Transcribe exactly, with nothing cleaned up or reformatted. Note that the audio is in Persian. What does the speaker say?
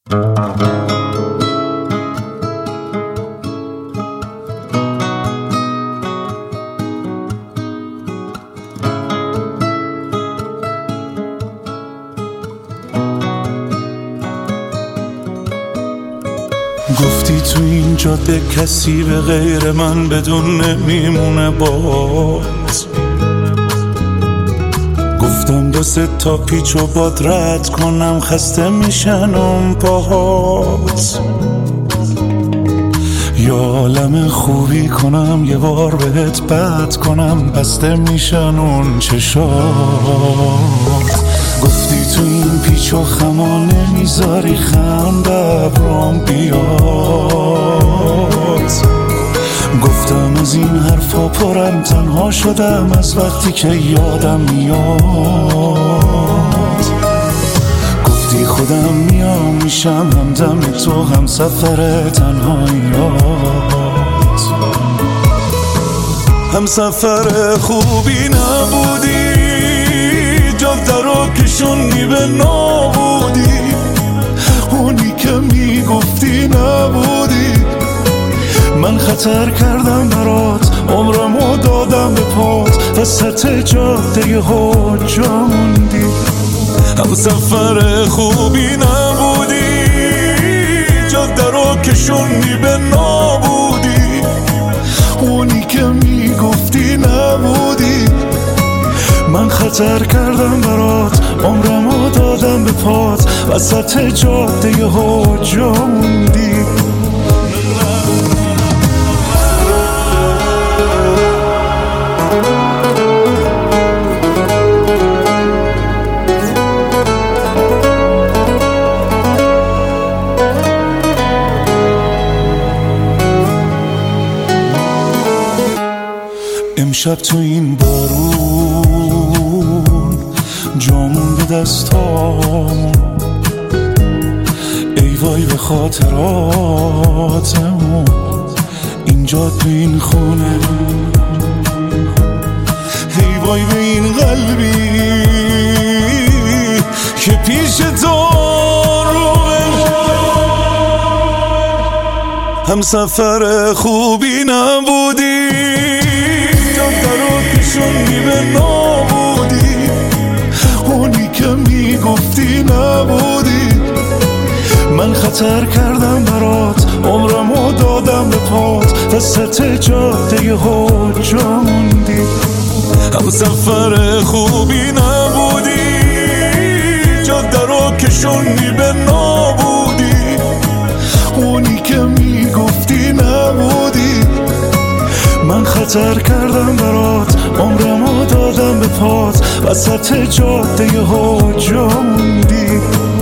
گفتی تو این جاده کسی به غیر من بدون نمیمونه باز. گفتم دو سه تا پیچ و باد رد کنم، خسته میشن اون پاهات. یا عالم خوبی کنم یه بار بهت بد کنم، بسته میشن اون چشات. گفتی تو این پیچ و خما نمیذاری خنده ابرام بیاد. گفتم از این حرفا پرم، تنها شدم از وقتی که یادم میاد. گفتی خودم میام میشم همدم تو، هم سفر تنهاییات. هم سفر خوبی نبودی، جاده رو کشوندی به نابودی. اونی که میگفتی نبودی. من خطر کردم برات، عمرمو دادم به پات، وسط جاده ها جا موندی. هم سفر خوبی نبودی، جاده رو کشوندی به نابودی. اونی که میگفتی نبودی. من خطر کردم برات، عمرمو دادم به پات، وسط جاده ها جا موندی. امشب تو این بارون جا مونده دستام، ای وای به خاطراتمون. اینجا تو این خونه، ای وای به این قلبی که پیش تو روه. هم سفر خوبی نبودی، جاده رو کشوندی به نابودی. اونی که میگفتی نبودی. من خطر کردم برات، عمرمو دادم به پات، وسط جاده ها جا موندی. هم سفر خوبی نبودی، جاده رو کشوندی به نابودی. اونی که میگفتی نبودی. من خطر کردم برات، عمرمو دادم به پات، وسط جاده ها جا موندی.